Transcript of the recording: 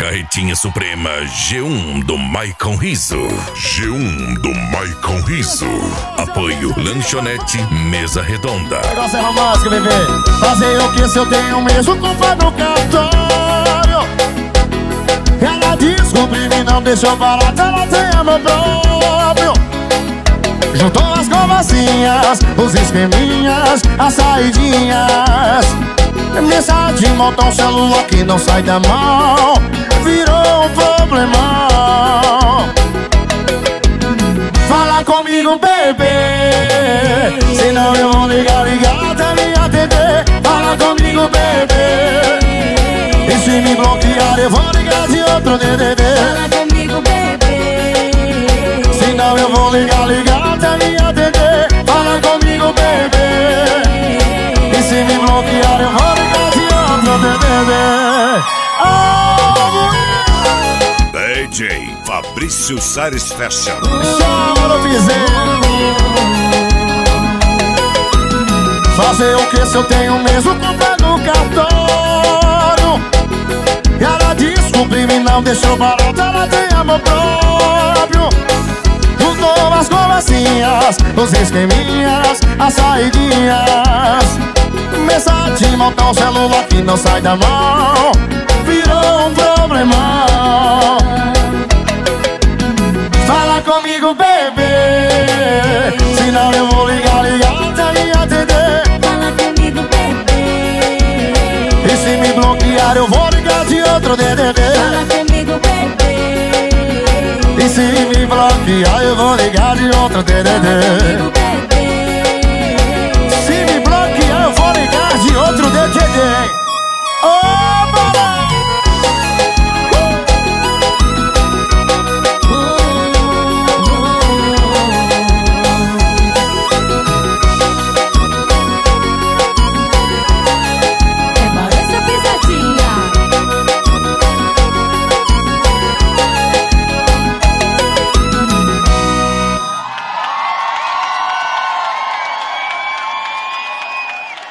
Carretinha Suprema G1 do Maicon Riso. G1 do Maicon Riso. Apoio Lanchonete Mesa Redonda. Negócio é romântico, bebê. Fazer o que se eu tenho mesmo culpa no cartório? Ela descobriu e não deixou barato, ela tem amor próprio. Juntou as conversinhas, os esqueminhas, as saidinhas. Mensagem, monta um celular que não sai da mão. Virou um problemão. Fala comigo, bebê, senão eu vou ligar até me atender. Fala comigo, bebê, e se me bloquear eu vou ligar de outro DDD. Fala comigo, bebê, senão eu vou ligar até me atender. Fala comigo, bebê, e se me bloquear eu vou ligar de outro DDD. DJ Fabrício Sares Fashion. Chama no piseiro. Fazer o que se eu tenho mesmo culpa no cartório? Ela descobriu e não deixou barato, ela tem amor próprio. Juntou as conversinhas, os esqueminhas, as saidinhas. Mensagem, monta um celular que não sai da mão. Virou um problemão. Fala comigo, bebê, senão eu vou ligar até me atender. fala comigo, bebê, E se me bloquear eu vou ligar de outro DDD. fala comigo, bebê, E se me bloquear eu vou ligar de outro fala DDD. comigo,